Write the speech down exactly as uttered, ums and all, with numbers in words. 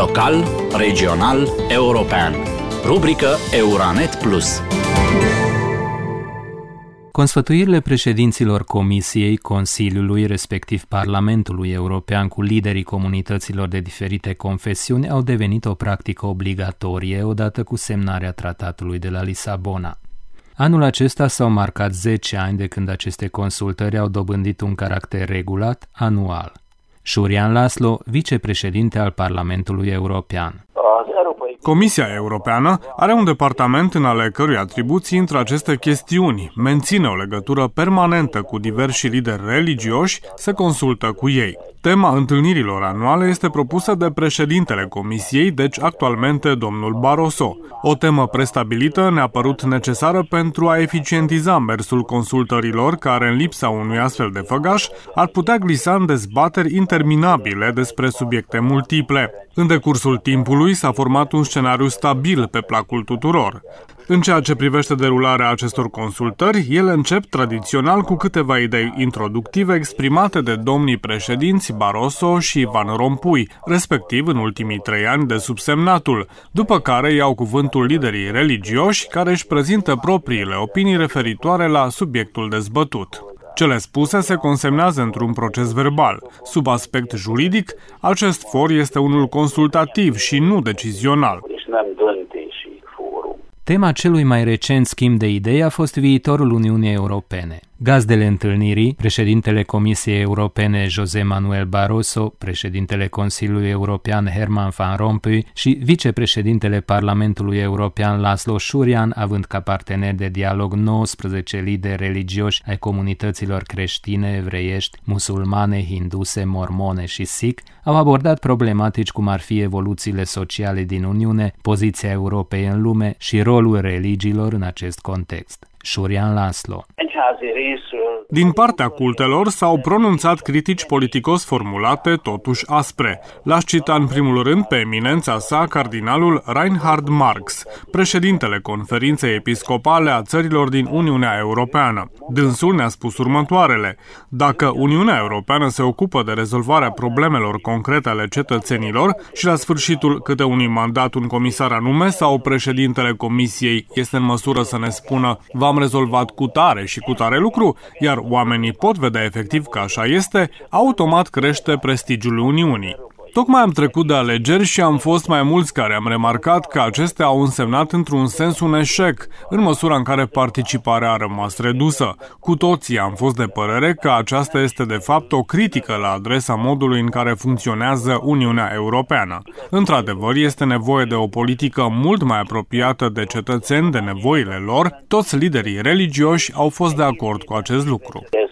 Local, regional, european. Rubrică Euranet Plus. Consfătuirile președinților Comisiei, Consiliului, respectiv Parlamentului European cu liderii comunităților de diferite confesiuni au devenit o practică obligatorie odată cu semnarea tratatului de la Lisabona. Anul acesta s-au marcat zece ani de când aceste consultări au dobândit un caracter regulat, anual. Șurian Laszlo, vicepreședinte al Parlamentului European. Comisia Europeană are un departament în ale cărui atribuții intră aceste chestiuni, menține o legătură permanentă cu diversi lideri religioși, se consultă cu ei. Tema întâlnirilor anuale este propusă de președintele Comisiei, deci actualmente domnul Barroso. O temă prestabilită ne-a părut necesară pentru a eficientiza mersul consultărilor, care în lipsa unui astfel de făgaș ar putea glisa în dezbateri interminabile despre subiecte multiple. În decursul timpului s-a format un scenariu stabil pe placul tuturor. În ceea ce privește derularea acestor consultări, ele încep tradițional cu câteva idei introductive exprimate de domnii președinți Barroso și Van Rompuy, respectiv în ultimii trei ani de subsemnatul, după care iau cuvântul liderii religioși care își prezintă propriile opinii referitoare la subiectul dezbătut. Cele spuse se consemnează într-un proces verbal. Sub aspect juridic, acest for este unul consultativ și nu decizional. Tema celui mai recent schimb de idei a fost viitorul Uniunii Europene. Gazdele întâlnirii, președintele Comisiei Europene José Manuel Barroso, președintele Consiliului European Herman Van Rompuy și vicepreședintele Parlamentului European Laszlo Șurian, având ca parteneri de dialog nouăsprezece lideri religioși ai comunităților creștine, evreiești, musulmane, hinduse, mormone și sikh, au abordat problematici cum ar fi evoluțiile sociale din Uniune, poziția Europei în lume și rolul religiilor în acest context. Șurian Laszlo. Din partea cultelor s-au pronunțat critici politicos formulate, totuși aspre. L-aș cita în primul rând pe eminența sa, cardinalul Reinhard Marx, președintele Conferinței Episcopale a țărilor din Uniunea Europeană. Dânsul ne-a spus următoarele: dacă Uniunea Europeană se ocupă de rezolvarea problemelor concrete ale cetățenilor și la sfârșitul câte unui mandat un comisar anume sau președintele Comisiei este în măsură să ne spună v-am rezolvat cu tare și cu tare lucru, iar oamenii pot vedea efectiv că așa este, automat crește prestigiul Uniunii. Tocmai am trecut de alegeri și am fost mai mulți care am remarcat că acestea au însemnat într-un sens un eșec, în măsura în care participarea a rămas redusă. Cu toții am fost de părere că aceasta este de fapt o critică la adresa modului în care funcționează Uniunea Europeană. Într-adevăr, este nevoie de o politică mult mai apropiată de cetățeni, de nevoile lor. Toți liderii religioși au fost de acord cu acest lucru.